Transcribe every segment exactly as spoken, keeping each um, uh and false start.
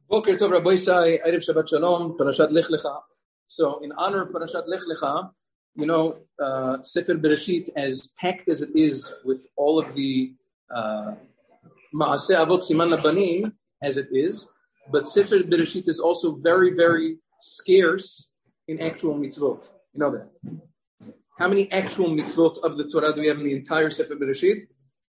Boker Tov Rabbi Isai, Erev Shabbat Shalom, Parashat Lech Lecha. So, in honor of Parashat Lech Lecha, you know, uh, Sefer Bereshit, as packed as it is with all of the uh, Maaseh Avot Siman Labanim, as it is, but Sefer Bereshit is also very, very scarce in actual mitzvot. You know that. How many actual mitzvot of the Torah do we have in the entire Sefer Bereshit?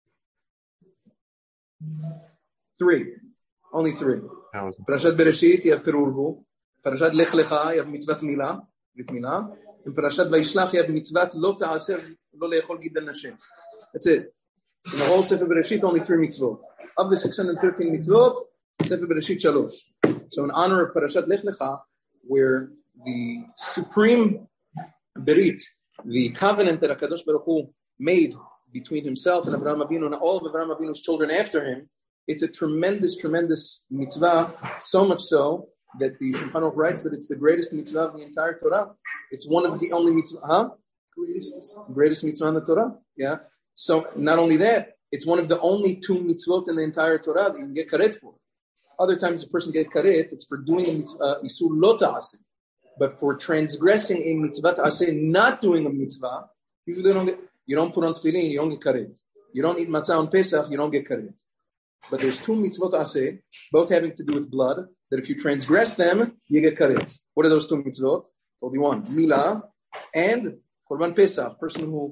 Three. Only three. Parashat Bereshit, you have Perurvu. Parashat Lech Lecha, you have Mitzvat Milah, Brit Milah. In Parashat Vayishlach, you have Mitzvat Lo Ta'aser Lo Le'echol Gidal Nashem. That's it. In the whole Sefer Bereshit, only three mitzvot. Of the six hundred thirteen mitzvot, Sefer Bereshit Shalosh. So in honor of Parashat Lech Lecha, where the supreme Berit, the covenant that HaKadosh Baruch Hu made between himself and Avraham Avinu and all of Avraham Avinu's children after him, it's a tremendous, tremendous mitzvah, so much so that the Shulchan Aruch writes that it's the greatest mitzvah of the entire Torah. It's one of the only mitzvah, huh? Greatest, greatest mitzvah in the Torah, yeah? So not only that, it's one of the only two mitzvot in the entire Torah that you can get karet for. Other times a person gets karet, it's for doing a mitzvah, isur lo ta'aseh. But for transgressing a mitzvah ta'aseh, not doing a mitzvah, usually don't get, you don't put on tefillin, you don't get karet. You don't eat matzah on Pesach, you don't get karet. But there's two mitzvot aseh, both having to do with blood, that if you transgress them, you get karet. What are those two mitzvot? Told you one, Milah and Korban Pesach. Person who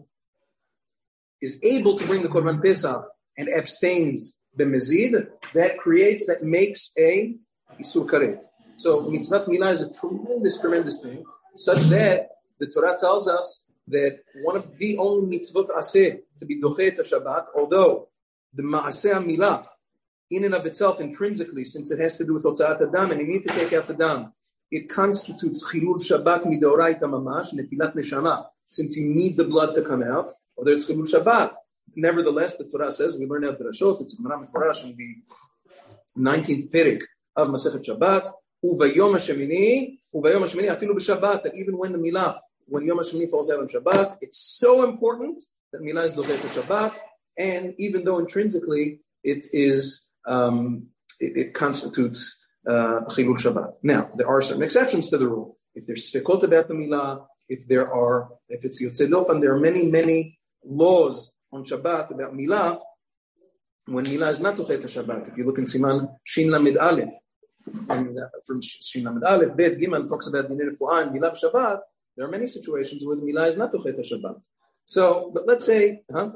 is able to bring the Korban Pesach and abstains b'mezid, that creates, that makes a isur karet. So mitzvot Milah is a tremendous, tremendous thing, such that the Torah tells us that one of the only mitzvot aseh to be dochet Shabbat, although the Maaseh Milah, in and of itself, intrinsically, since it has to do with Hotzaat Adam, and you need to take out the dam, it constitutes Chilul Shabbat Midoraita Mamash, Netilat Neshama, since you need the blood to come out, whether it's Chilul Shabbat. Nevertheless, the Torah says, we learn out the Rashot, it's Gemara Meforash in the nineteenth Perik of Masechet Shabbat, Uvayom HaShemini, Uvayom HaShemini, Afilu B'Shabbat, that even when the Milah, when Yom HaShemini falls out on Shabbat, it's so important that Milah is Dochet Shabbat, and even though intrinsically it is, um, it, it constitutes uh, Chilul Shabbat. Now, there are certain exceptions to the rule. If there's sfekot about the milah, if there are, if it's Yotzei Dofan, there are many, many laws on Shabbat about milah, when milah is not Dochet Shabbat. If you look in Siman Shin Lamed Aleph, and uh, from Shin Lamed Aleph, Bet Gimel talks about Dinei Refuah and milah Shabbat, there are many situations where the milah is not Dochet Shabbat. So, but let's say, huh?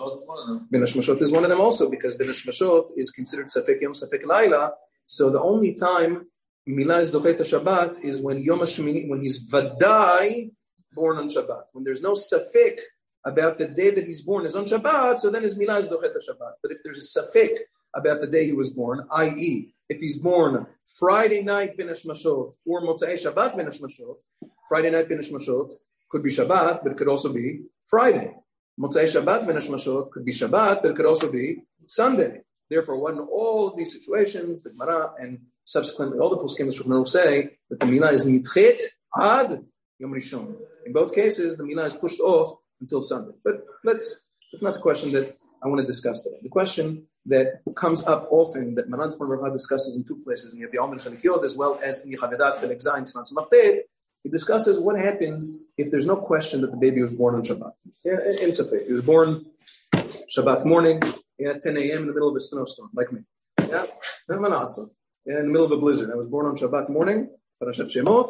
Ben Hashmashot is one of them also, because Ben Hashmashot is considered Safek Yom, Safek Laila. So the only time Milah is Dochet Shabbat is when Yom HaShemini, when he's Vadai born on Shabbat. When there's no Safek about the day that he's born is on Shabbat, so then his Milah is Dochet Shabbat. But if there's a Safek about the day he was born, that is, if he's born Friday night Ben Hashmashot or Motzei Shabbat Ben Hashmashot, Friday night Ben Hashmashot could be Shabbat, but it could also be Friday. Motzei Shabbat Ben Hashmashot could be Shabbat, but it could also be Sunday. Therefore, when all of these situations, the Gemara and subsequently all the poskim of Shulchan Aruch say that the milah is nidchet ad Yom Rishon. In both cases, the milah is pushed off until Sunday. But let's, that's not the question that I want to discuss today. The question that comes up often, that Maran Zman Rav discusses in two places, in Yav and Chalikiot, as well as in Yechavedat, Chelek Zayin, Tznan Tzmach, he discusses what happens if there's no question that the baby was born on Shabbat. Yeah, in Safek. He was born Shabbat morning, yeah, ten a.m. in the middle of a snowstorm, like me. Yeah, yeah, in the middle of a blizzard. I was born on Shabbat morning, Parashat Shemot,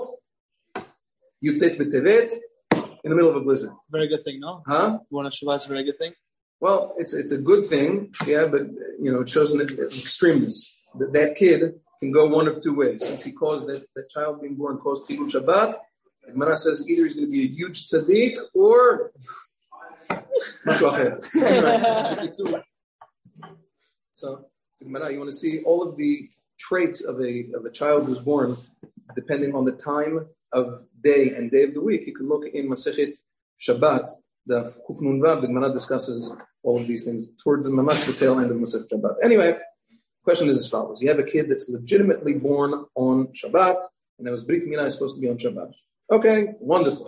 Yutet B'Tevet, in the middle of a blizzard. Very good thing, no? Huh? Born on Shabbat is a very good thing? Well, it's it's a good thing, yeah, but, you know, it shows an extremeness. That, that kid can go one of two ways. Since he caused that, that child being born caused Chilul Shabbat, the Gemara says either he's going to be a huge tzaddik or mashu acher. So, so Gemara, you want to see all of the traits of a of a child who's born, depending on the time of day and day of the week. You can look in Masechet Shabbat, the Kuf Nun Vav. The Gemara discusses all of these things towards the mamash the tail end of Masechet Shabbat. Anyway. Question is as follows. You have a kid that's legitimately born on Shabbat, and that was Brit Milah is supposed to be on Shabbat. Okay, wonderful.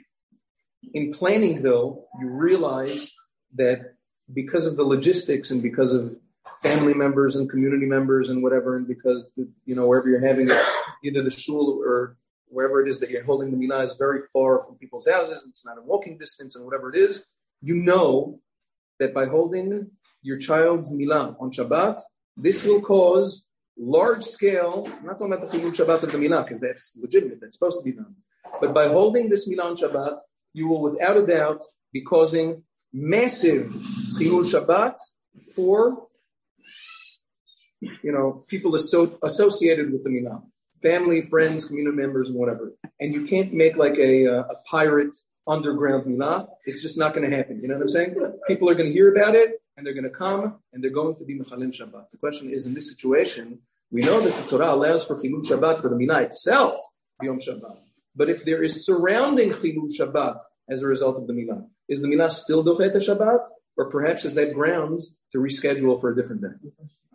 In planning, though, you realize that because of the logistics and because of family members and community members and whatever, and because, the, you know, wherever you're having it, either the shul or wherever it is that you're holding the milah is very far from people's houses, it's not a walking distance and whatever it is, you know that by holding your child's milah on Shabbat, this will cause large scale, I'm not talking about the Chilul Shabbat of the milah, because that's legitimate, that's supposed to be done. But by holding this milah on Shabbat, you will without a doubt be causing massive Chilul Shabbat for, you know, people asso- associated with the milah. Family, friends, community members, and whatever. And you can't make like a, uh, a pirate underground milah. It's just not going to happen. You know what I'm saying? People are going to hear about it, and they're going to come, and they're going to be mechalel Shabbat. The question is, in this situation, we know that the Torah allows for chilul Shabbat for the milah itself, b'yom Shabbat. But if there is surrounding chilul Shabbat as a result of the milah, is the milah still dochet Shabbat, or perhaps is that grounds to reschedule for a different day?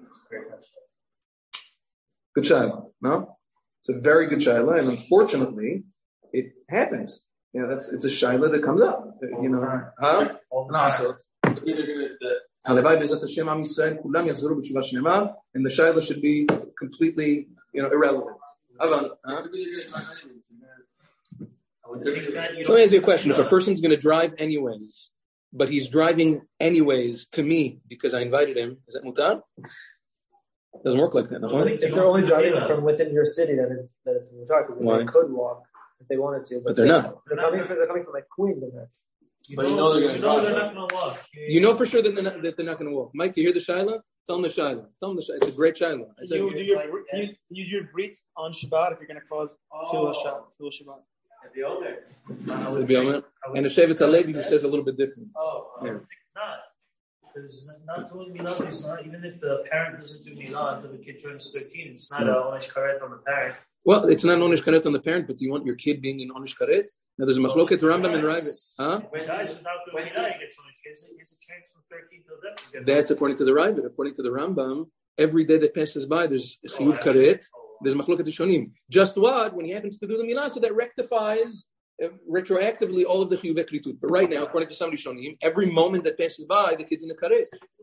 Good shayla, no? It's a very good shayla, and unfortunately, it happens. You know, that's it's a shayla that comes up. You know, huh? No, so and the shayla should be completely, you know, irrelevant. Huh? So let me ask you a question. If a person's going to drive anyways, but he's driving anyways to me because I invited him, is that mutar? Doesn't work like that. No? If they're only driving from within your city, then it's that it's mutar, because they could walk if they wanted to, but, but they're they, not. They're coming from they're coming from like Queens, and that's. You but know, you know they're, you know they're not going to walk. You know for sure that they're not, that they're not going to walk. Mike, you hear the shayla? Tell them the shayla. Tell them the shayla. It's a great shayla. I said, you do your you, you do your brit on Shabbat if you're going to cause Chilul oh. Shabbat. The Biomer. And the Shevet HaLevi who says a little bit different. Oh, I yeah. think not. Because not doing milah is not, even if the parent doesn't do milah until the kid turns thirteen, it's not no. a onish karet on the parent. Well, it's not an onish karet on the parent, but do you want your kid being in onish karet? Now, there's a machloket Rambam and Ravid. Huh? When guys without doing milah, he gets onish. He has a chance from thirteen till then. That's according to the Ravid. According to the Rambam, every day that passes by, there's chiyuv karet. There's machloket rishonim. Just what? When he happens to do the milah, so that rectifies uh, retroactively all of the chiyuv ekritut. But right now, according to some rishonim, every moment that passes by, the kid's in the karet.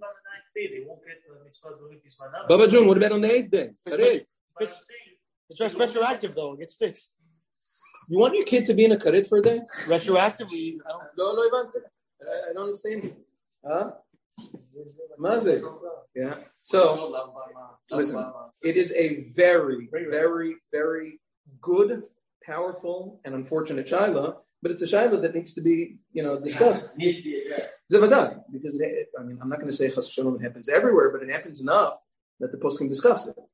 Baba Jun, what about on the eighth day? It's, it's, it's just retroactive, though. It gets fixed. You want your kid to be in a karet for a day? Retroactively. No, no, I I don't understand. Huh? Mazit. Yeah. So, listen, it is a very, very, very good, powerful, and unfortunate shayla, but it's a shayla that needs to be, you know, discussed. Zavadah, because it, I mean, I'm not going to say chas v'shalom it happens everywhere, but it happens enough that the poskim discuss it.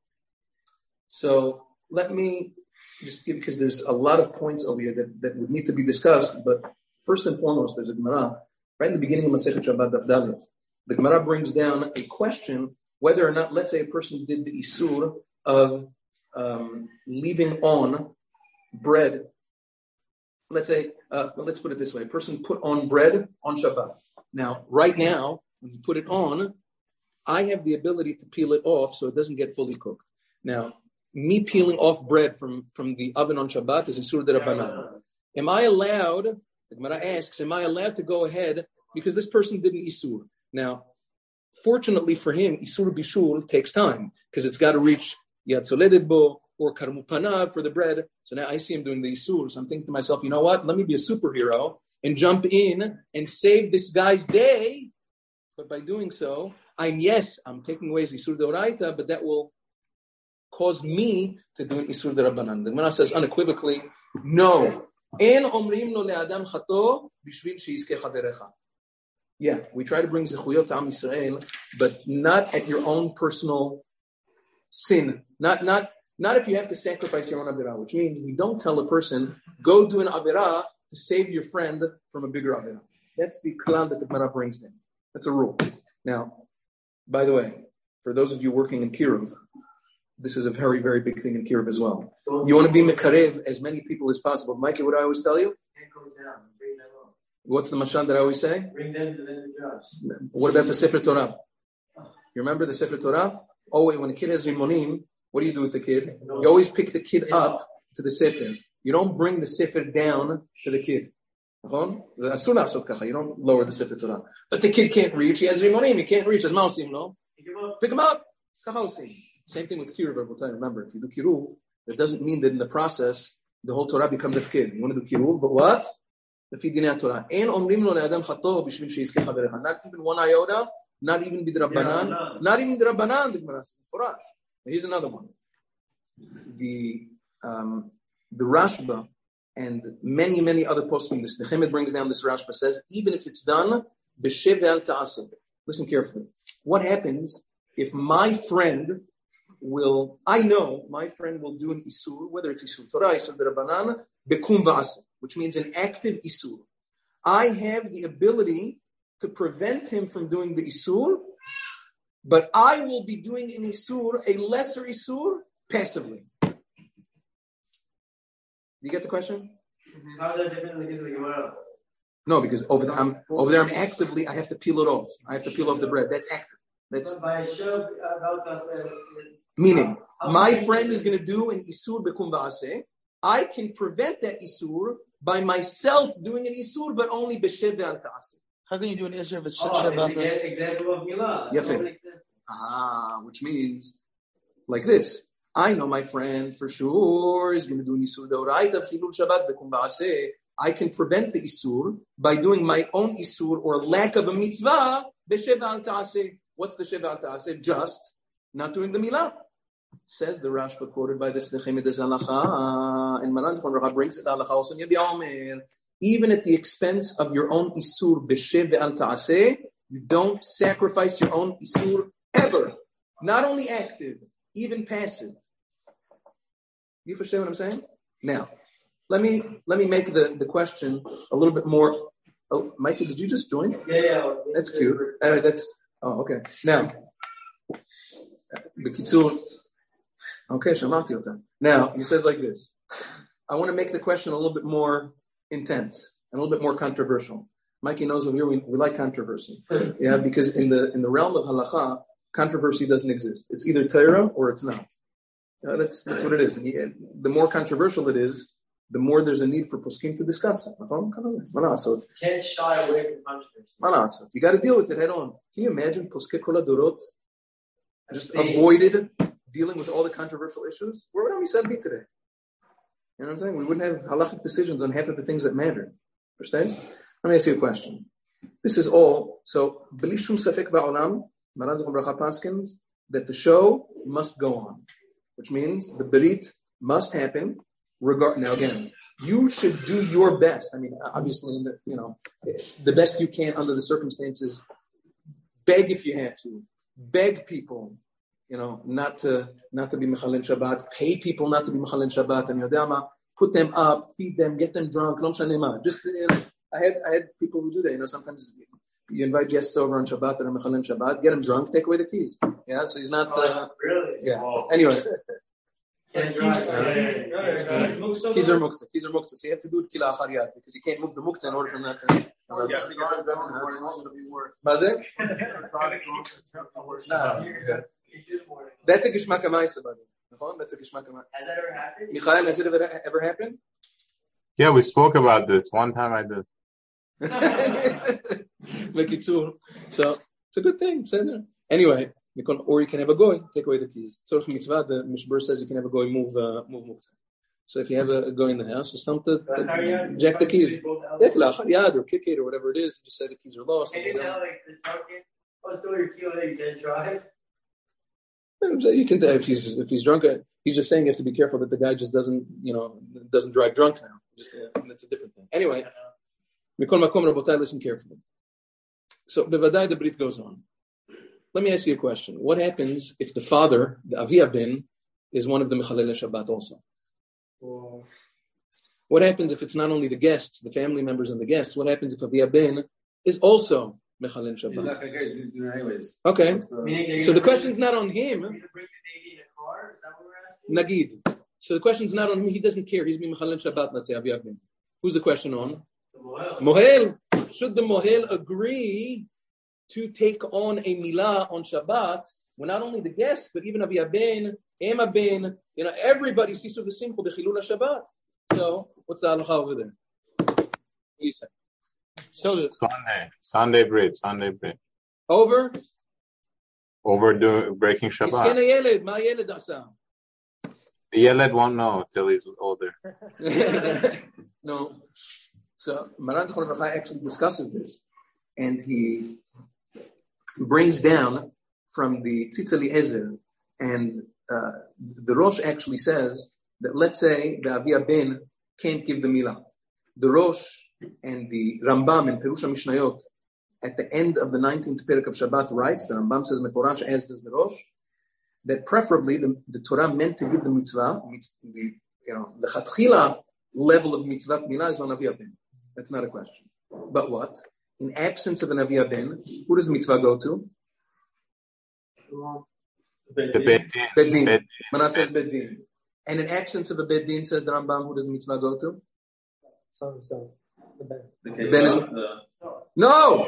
So let me just give, because there's a lot of points over here that, that would need to be discussed. But first and foremost, there's a Gemara right in the beginning of Masechet Shabbat Daf Dalet. The Gemara brings down a question whether or not, let's say, a person did the isur of um, leaving on bread. Let's say, uh, well, let's put it this way: a person put on bread on Shabbat. Now, right now, when you put it on, I have the ability to peel it off so it doesn't get fully cooked. Now, me peeling off bread from, from the oven on Shabbat is Isur D'Rabbanan. Am I allowed, the Gemara asks, am I allowed to go ahead because this person did an Isur? Now, fortunately for him, Isur Bishul takes time because it's got to reach Yad Soleded Bo or Karmu Panav for the bread. So now I see him doing the Isur. So I'm thinking to myself, you know what? Let me be a superhero and jump in and save this guy's day. But by doing so, I'm, yes, I'm taking away his Isur D'Oraita, but that will cause me to do an Isur D'Rabbanan. The Gemara says unequivocally, no. En omrim lo le'adam chato bishvil she'izkeh chaverecha. Yeah, we try to bring zechuyot to Am Yisrael, but not at your own personal sin. Not, not, not if you have to sacrifice your own avirah, which means we don't tell a person, go do an avirah to save your friend from a bigger avirah. That's the klal that the Gemara brings in. That's a rule. Now, by the way, for those of you working in Kiruv, this is a very, very big thing in Kiruv as well. You want to be mekarev as many people as possible. Mikey, what do I always tell you? What's the mashal that I always say? Bring them to the jobs. What about the Sefer Torah? You remember the Sefer Torah? Oh, wait, when a kid has rimonim, what do you do with the kid? You always pick the kid up to the Sefer. You don't bring the Sefer down to the kid. You don't lower the Sefer Torah. But the kid can't reach. He has rimonim. He can't reach. As mousim, no? Pick him up. Same thing with kiruv. Remember, if you do kiruv, that doesn't mean that in the process the whole Torah becomes a kid. You want to do kiruv, but what? Not even one iota, not even bidrabbanan, not even drabanan. The Gemara says for us. Here's another one. The um, the Rashba and many many other poskim. This Nechemeth brings down this Rashba says even if it's done b'shev al ta'aseh. Listen carefully. What happens if my friend will? I know my friend will do an isur, whether it's isur Torah, isur drabanan, bekum va'aseh, which means an active isur. I have the ability to prevent him from doing the isur, but I will be doing an isur, a lesser isur, passively. You get the question? How is that different than the case of the Gemara? No, because over there, I'm, over there I'm actively, I have to peel it off. I have to peel off the bread. That's active. That's meaning, my friend is going to do an isur bekum va'aseh. I can prevent that isur by myself doing an isur, but only b'shev al ta'aseh. How can you do an isur if it's oh, Shabbat? It's an example of Milah. Yafeh. Ah, which means like this. I know my friend for sure is going to do an isur d'oraita chilul Shabbat bekum va'aseh. I can prevent the isur by doing my own isur or lack of a mitzvah b'shev al ta'aseh. What's the shev al ta'aseh? Just not doing the milah. Says the Rashba quoted by this Nechemeth as halacha, and Maran Zechon Rabbah brings it halacha also. Even at the expense of your own isur b'shev al ta'aseh, you don't sacrifice your own isur ever. Not only active, even passive. You understand what I'm saying? Now, let me let me make the, the question a little bit more. Oh, Mikey, did you just join? Yeah, yeah. That's cute. Anyway, that's oh okay. Now, b'kitzur. Okay, shamati otam. Now, he says like this. I want to make the question a little bit more intense and a little bit more controversial. Mikey knows over here we, we like controversy. Yeah, because in the in the realm of halacha, controversy doesn't exist. It's either Torah or it's not. Uh, that's that's what it is. And you, the more controversial it is, the more there's a need for poskim to discuss it. You can't shy away from controversy. You got to deal with it head on. Can you imagine poskei kol hadorot just avoided dealing with all the controversial issues? Where would Amisad be today? You know what I'm saying? We wouldn't have halachic decisions on half of the things that matter. Understand? Let me ask you a question. This is all, so, b'li shum safek ba'olam, Maran Zechon Bracha paskins, that the show must go on, which means the berit must happen. Regard now again, you should do your best. I mean, obviously, in the, you know, the best you can under the circumstances. Beg if you have to. Beg people. You know, not to not to be Mechalel Shabbat, pay people not to be Mechalel Shabbat, and Yodama, put them up, feed them, get them drunk, Lo Mishaneh Ma. Just, you know, I had I had people who do that. You know, sometimes you invite guests over on Shabbat that are Mechalel Shabbat, get them drunk, take away the keys. Yeah, so he's not. Uh, oh, really? Yeah. Oh. Anyway. Keys are muktzah. Keys are muktzah. So you have to do it kila achariyat because you can't move the muktzah in order for them not to. Oh, yeah, to get them drunk. That's a geshmak ha'maisa, buddy. That's a geshmak ha'maisa. Has that ever happened? Michael, has it ever, ever happened? Yeah, we spoke about this one time. I did. So it's a good thing. Anyway, or you can have a goy take away the keys. Tzorch mitzvah. The Mishbar says you can have a goy move uh, move muktzah. So if you have a, a goy in the house, just tell them to jack the keys, yad or kick it or whatever it is. Just say the keys are lost. Can you tell like the drunken? Oh, still your key that you didn't drive. You can if he's if he's drunk. He's just saying you have to be careful that the guy just doesn't you know doesn't drive drunk now. Just uh, that's a different thing. Anyway, mikol makom rabotai, listen carefully. So bevadai the brit goes on. Let me ask you a question. What happens if the father, the Avi Ben, is one of the Mechalel Shabbat also? Oh. What happens if it's not only the guests, the family members and the guests? What happens if Avi Ben is also Mechalel Shabbat? He's not going to do it anyways. Okay. Uh, so the question's not on him. Nagid. So the question's not on him. He doesn't care. He's being Mechalel Shabbat, let's say, Avi Ben. Who's the question on? The Mohel. Should the Mohel agree to take on a milah on Shabbat, when not only the guests, but even Avi Ben, Ema Ben, you know, everybody sees the simple, the Chilul Shabbat. So, what's the halacha over there? What do you say? So Sunday, Sunday bread, Sunday bread. Over? overdo breaking Shabbat. The Yeled won't know till he's older. No. So Maran Zichron Levrachah actually discusses this, and he brings down from the Tzitz Eliezer, and uh, the Rosh actually says that let's say the Avi Ben can't give the Milah. The Rosh and the Rambam in Perush HaMishnayot at the end of the nineteenth Perek of Shabbat writes, the Rambam says Meforash, as does the Rosh, that preferably the, the Torah meant to give the mitzvah, the you know the Chatchila level of mitzvah Milah is on Avi Ben. That's not a question. But what? In absence of an Avi Ben, who does the mitzvah go to? The Beit Din. Bedin. Mana says Bedin. And in absence of a Bedin, says the Rambam, who does the mitzvah go to? Son, son. The Ben. The Ben is... No!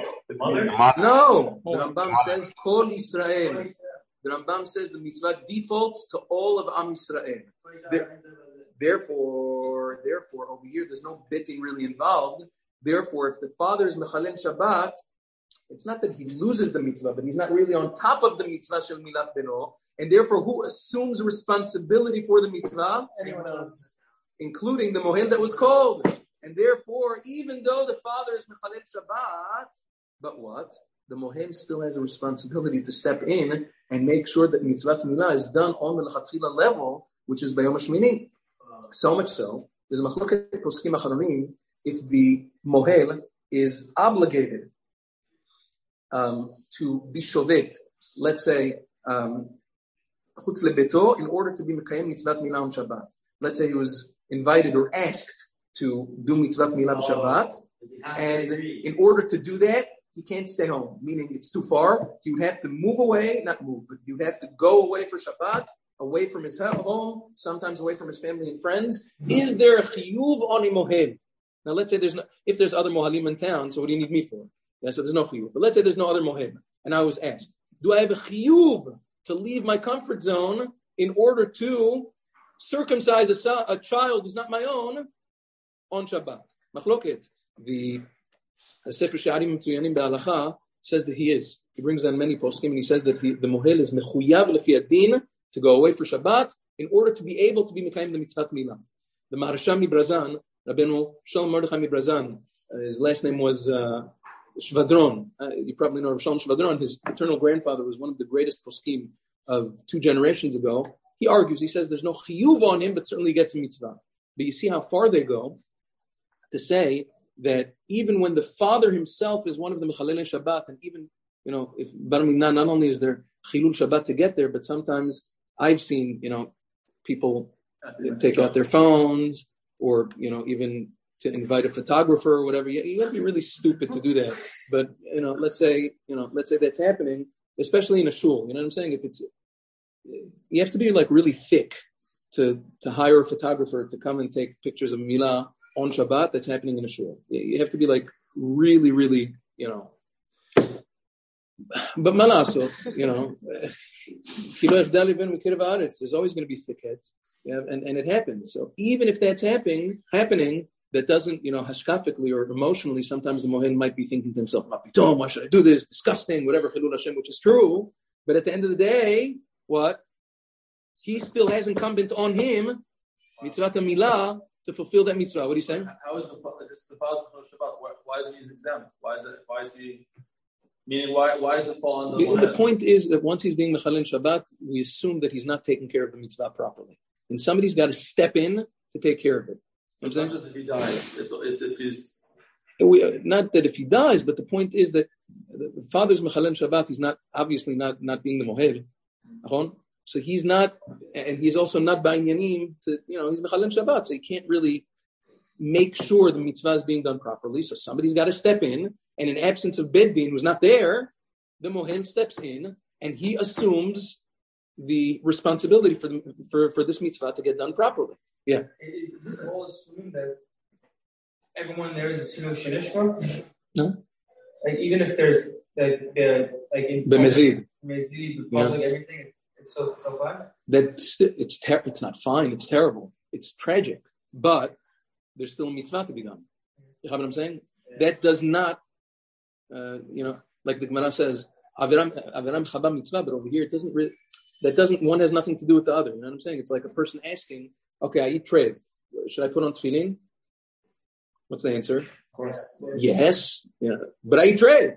No! The Rambam says, Kol Yisrael. The Rambam says the mitzvah defaults to all of Am Yisrael. There, therefore, therefore, over here, there's no betting really involved. Therefore, if the father is Mechalel Shabbat, it's not that he loses the mitzvah, but he's not really on top of the mitzvah Shel Milat Beno. And therefore, who assumes responsibility for the mitzvah? Anyone else. Including the mohel that was called. And therefore, even though the father is Mechalel Shabbat, but what? The mohel still has a responsibility to step in and make sure that mitzvah milah is done on the lechatchila level, which is Bayom HaShmini. So much so, there's a machloket poskim acharonim if the mohel is obligated um, to be shovet, let's say, um, chutz lebeto, in order to be mekayem mitzvah milah on Shabbat. Let's say he was invited or asked to do mitzvah milah b'Shabbat, and in order to do that, he can't stay home, meaning it's too far. He would have to move away, not move, but he would have to go away for Shabbat, away from his home, sometimes away from his family and friends. Is there a chiyuv on a mohel? Now, let's say there's no, if there's other mohalim in town, so what do you need me for? Yeah, so there's no chiyuv. But let's say there's no other mohel, and I was asked, do I have a chiyuv to leave my comfort zone in order to circumcise a, son, a child who's not my own on Shabbat? Machloket, the Sefer Sha'arim Mitzuyanim Be'alacha says that he is. He brings down many poskim, and he says that the, the mohel is mechuyav lefi adin to go away for Shabbat in order to be able to be mekayim the mitzvah milah. The Maharsham Mibrazan, Rabbeinu Shalom Mordechai Mibrazan, uh, his last name was uh, Shvadron. Uh, you probably know Shalom Shvadron. His paternal grandfather was one of the greatest poskim of two generations ago. He argues, he says there's no chiyuv on him, but certainly gets a mitzvah. But you see how far they go to say that even when the father himself is one of the Mechalelei Shabbat, and even, you know, if Bar Milah, not only is there Chilul Shabbat to get there, but sometimes I've seen, you know, people take out their phones, or, you know, even to invite a photographer or whatever. You, you have to be really stupid to do that. But, you know, let's say, you know, let's say that's happening, especially in a shul. You know what I'm saying? If it's, you have to be like really thick to to hire a photographer to come and take pictures of Milah on Shabbat that's happening in a shul. You have to be like really, really, you know. But malasot, you know, there's always going to be thickheads, yeah, and, and it happens. So even if that's happening, happening, that doesn't, you know, hashkafically or emotionally, sometimes the mohel might be thinking to himself, why should I do this? Disgusting, whatever, Chilul Hashem, which is true. But at the end of the day, what? He still has incumbent on him, mitzvah milah, to fulfill that mitzvah. What are you saying? How is the just the father of Shabbat? Why, why is he exempt? Why is it? Why is he? Meaning, why why is it fall on the? The, the point is that once he's being mechalel Shabbat, we assume that he's not taking care of the mitzvah properly, and somebody's got to step in to take care of it. So it's not just if he dies; it's, it's if he's. We, not that if he dies, but the point is that the father's mechalel Shabbat. He's not obviously not not being the mohel. So he's not, and he's also not ba'inyanim to, you know, he's mechalel Shabbat, so he can't really make sure the mitzvah is being done properly. So somebody's got to step in, and in absence of Beddin, who's not there, the mohel steps in, and he assumes the responsibility for the, for, for this mitzvah to get done properly. Yeah. Is this all assuming that everyone there is a tzinu shenishma? No. Like even if there's like uh, like in the mezid, mezid, the public, yeah. Everything. It's so so fine. That st- it's ter- it's not fine. It's terrible. It's tragic. But there's still a mitzvah to be done. You know what I'm saying? Yeah. That does not, uh, you know, like the Gemara says, Aviram Aviram Chaba mitzvah, but over here it doesn't really. That doesn't. One has nothing to do with the other. You know what I'm saying? It's like a person asking, "Okay, I eat trev. Should I put on tefillin?" What's the answer? Of course. Yes. Yeah. But I eat trev.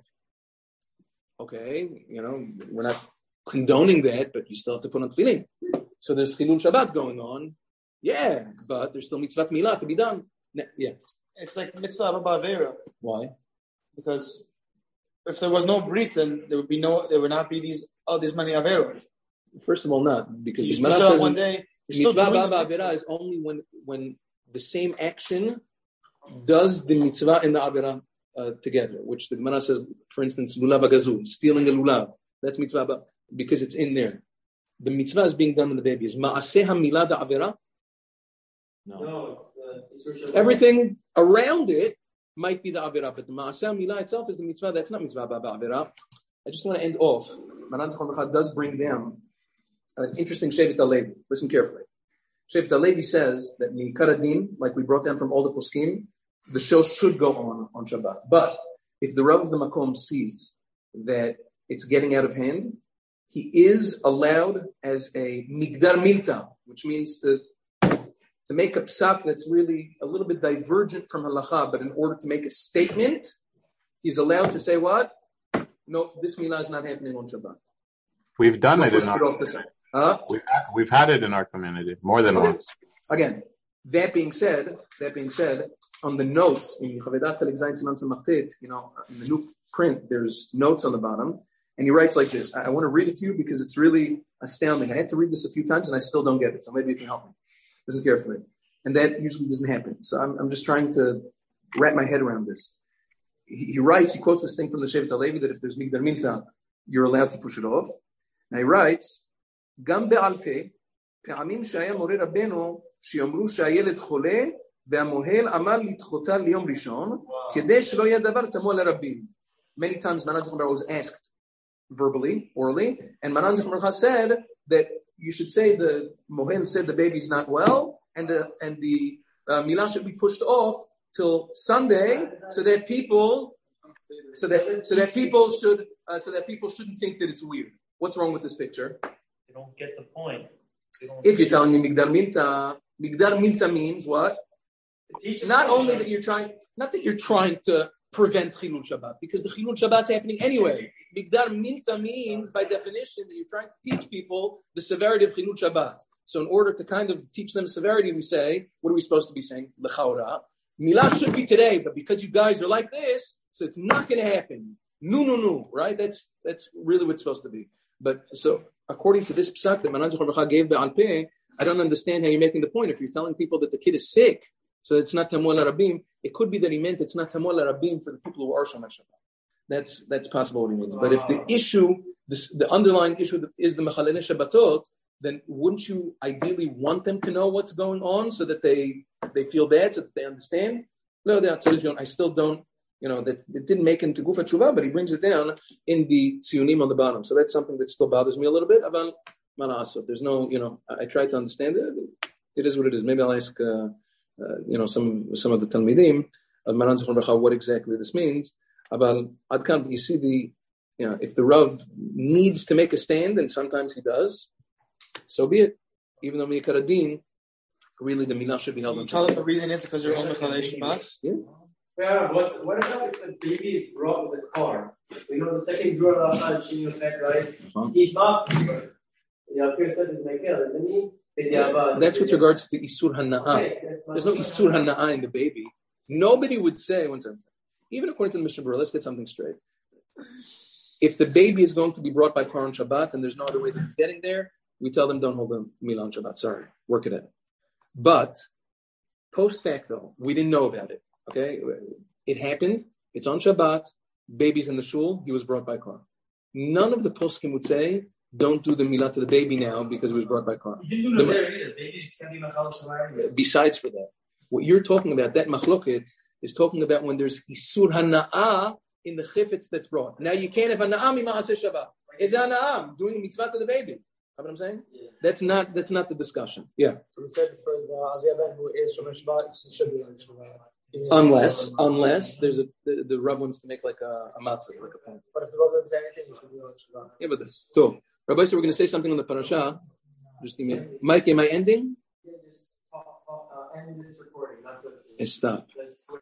Okay. You know, we're not condoning that, but you still have to put on tefillin. So there's chilul Shabbat going on. Yeah, but there's still mitzvah milah to be done. Yeah. It's like mitzvah ba'avera. Why? Because if there was no brit, then there would be no, there would not be these all these many averos. First of all, not because you the says one day. Mitzvah ba'avera is only when when the same action does the mitzvah and the avera uh, together. Which the Gemara says, for instance, lulav agazul, stealing a lulav. That's mitzvah because it's in there. The mitzvah is being done when the baby is ma'aseh hamilah da avera. No, no it's, uh, everything around it might be the avera, but the ma'aseh hamilah itself is the mitzvah. That's not mitzvah ba'avera. I just want to end off. Maran Zichron Lebracha does bring down an interesting Shevet HaLevi. Listen carefully. Shevet HaLevi says that Mi'ikar Adin, like we brought down from all the poskim, the show should go on on Shabbat. But if the Rav of the Makom sees that it's getting out of hand, he is allowed as a Migdar Milta, which means to, to make a psak that's really a little bit divergent from halacha, but in order to make a statement, he's allowed to say what? No, this milah is not happening on Shabbat. We've done we'll it in our community. Huh? We've had, we've had it in our community more than okay. once. Again, that being said, that being said, on the notes in Chavedat Chelek Zayin Siman Samachtet, you know, in the new print, there's notes on the bottom, and he writes like this. I, I want to read it to you because it's really astounding. I had to read this a few times, and I still don't get it. So maybe you can help me. Listen carefully, and that usually doesn't happen. So I'm, I'm just trying to wrap my head around this. He, he writes, he quotes this thing from the Shevet HaLevi that if there's Migdar Milta, you're allowed to push it off. Now he writes, גם בעל פה, פעמים שהיה מורה רבנו, שיאמרו שהילד חולה, והמוהל אמר לדחותה ליום ראשון, כדי שלא יהיה דבר תמוה לרבים. Many times Maran Zichron Lebracha was asked verbally, orally, and Maran Zichron Lebracha said that you should say the mohel said the baby's not well, and the and the uh, milah should be pushed off till Sunday, so that people, so that so that people should uh, so that people shouldn't think that it's weird. What's wrong with this picture? They don't get the point. If you're telling me Migdar Milta, Migdar Milta means what? Not only that you're trying, not that you're trying to prevent Chilul Shabbat, because the Chilul Shabbat's happening anyway. Migdar Milta means, by definition, that you're trying to teach people the severity of Chilul Shabbat. So in order to kind of teach them severity, we say, what are we supposed to be saying? L'chaura. Milah should be today, but because you guys are like this, so it's not going to happen. No, no, no, right? That's that's really what it's supposed to be. But so, according to this psak that Maran Zichron Lebracha gave be'al peh, I don't understand how you're making the point. If you're telling people that the kid is sick, so it's not tamuah l'rabim, it could be that he meant it's not tamuah l'rabim for the people who are shomer Shabbat. That's that's possible what he means. But if the issue, this, the underlying issue is the mechalelei Shabbatot, then wouldn't you ideally want them to know what's going on so that they they feel bad, so that they understand? No, they are I still don't. You know, that it didn't make into Gufa Tshuva, but he brings it down in the Tzionim on the bottom. So that's something that still bothers me a little bit. Aval Manasot. There's no, you know, I, I try to understand it. It is what it is. Maybe I'll ask, uh, uh, you know, some some of the Talmidim of Maran Zichron Lebracha what exactly this means. Aval Adkan, you see the, you know, if the Rav needs to make a stand, and sometimes he does, so be it. Even though Mi'ikar Adin, really the Milah should be held on. Tell us the reason is because you're on Mechalei Shabbat. Yeah. Yeah, what, what about if the baby is brought with a car? You know, the second drawer outside Shin Yofet writes, he's not. The Alpir said is Mekel, isn't he? Yeah, that's with regards to Isur Hana'ah. Okay, there's no Isur Hana'ah in the baby. Nobody would say, one second, even according to the Mishnah Berurah, let's get something straight. If the baby is going to be brought by car on Shabbat and there's no other way that he's getting there, we tell them don't hold the milah on Shabbat. Sorry, work it in. But post facto, we didn't know about it. Okay, it happened. It's on Shabbat. Baby's in the shul. He was brought by car. None of the poskim would say, "Don't do the milah to the baby now because he was brought by car." You didn't do the, there either. Babies can be machal shabbat. Besides for that, what you're talking about, that machloket, is talking about when there's isur hana'ah in the chifetz that's brought. Now you can't have hana'ah mima'aseh Shabbat. Is hana'ah doing the mitzvah to the baby? You know what I'm saying? Yeah. That's not that's not the discussion. Yeah. So we said for the Aviaben who is shomer Shabbat, he should be on Shabbat. Unless, unless there's a the, the Rav wants to make like a, a matzah, like a pan. But if the Rav doesn't say anything, you should do it. Yeah, but so Rabbi said we're going to say something on the parasha. Just give me, Mike, am I ending? Yeah, just talk, talk, uh, end this recording, not the. Stop.